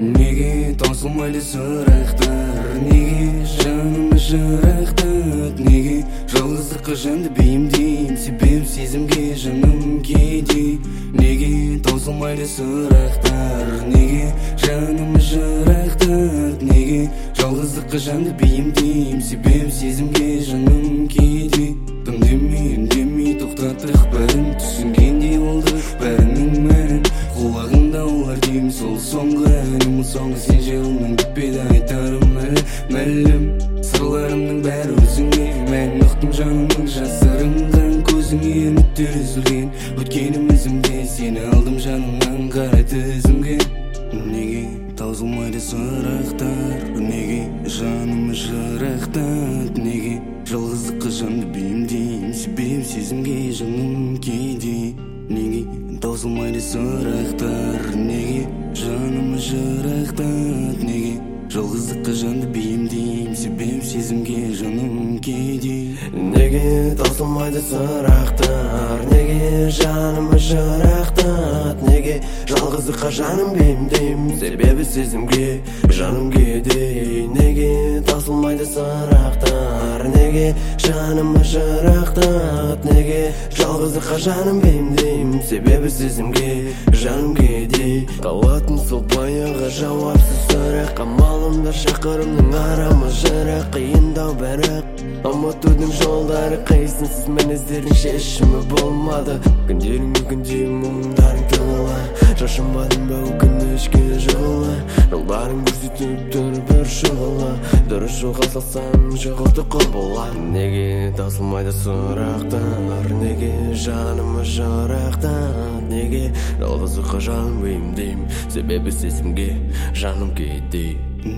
Неге таусылмайды сұрақтар, неге жаным жырақтат, неге жалғыздыққа жанды бейімдеймін, себеп сезімге жаным кейде. Неге таусылмайды сұрақтар, неге жаным жырақтат, неге жалғыздыққа жанды бейімдеймін, себеп сезімге жаным кейде. Тым демей тоқтаттық бәрін, түсінгендей болды бәрінің мәнін. Құлағында олар деймін, сол соңғы әнім, соңғы сен жолыңнан кетпеді айтарым әлі мәлім. Сырларымның бәрі өзіңе, мән ұқтым жанымның жасырынған көзіңе. Үміттер үзілген өткенімізімде, сені алдым жанымнан қара тізімге. Неге таусылмайды сұрақтар, неге жаным жырақтат, неге жалғыздыққа жанды бейімдеймін, себеп сезімге жаным кейде. Неге таусылмайды сұрақтар, неге жаным жырақтат, неге жалғыздыққа жанды бейімдеймін, себеп сезімге жаным кейде. Неге таусылмайды сұрақтар, неге жаным жырақтат, неге жалғыздыққа жаным бейімдеймін, себебі сезімге жаным кейде. Неге таусылмайды сұрақтар, неге жаным жырақтат, неге жалғыздыққа жаным бейімдеймін, себебі сезімге жаным кейде. Қалатын сол баяғы жауапсыз сұрақ, амалымда шақырымның арамыз жырақ, қиындау бірақ ұмытудың жолдары қисынсыз, мінездердің шешімі болмады. Күндеріңе мұңдарың тығыла, шашынбадың ба өкінішке жығыла, жолдарың көрсетіп тұр бір шұғыла, дұрыс жолға салсаң жоғалты құл бола. Неге таусылмайды сұрақтар, неге жаным жырақтат, неге жалғыздыққа жаным бейімдеймін, себебі сезімге жаным кейде.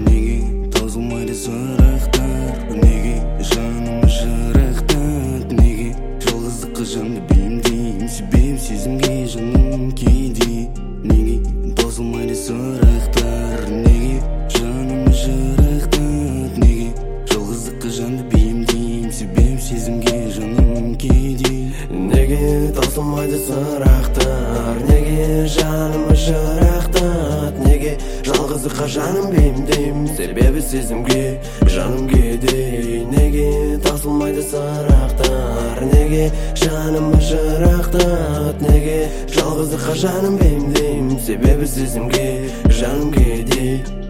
Неге таусылмайды сұрақтар, неге жаным жырақтат, неге жалғыздыққа жанды бейімдеймін, себеп сезімге жаным кейде. Неге таусылмайды сұрақтар, неге жаным жырақтат, неге жалғыздыққа жанды бейімдеймін, себеп сезімге жаным кейде. Неге таусылмайды сұрақтар, неге жаным жырақтат, неге жалғыздыққа жаным бейімдеймін, себебі сезімге жаным кейде. Неге таусылмайды сұрақтар, неге жаным жырақтат, неге жалғыздыққа жаным бейімдеймін, себебі сезімге жаным кейде.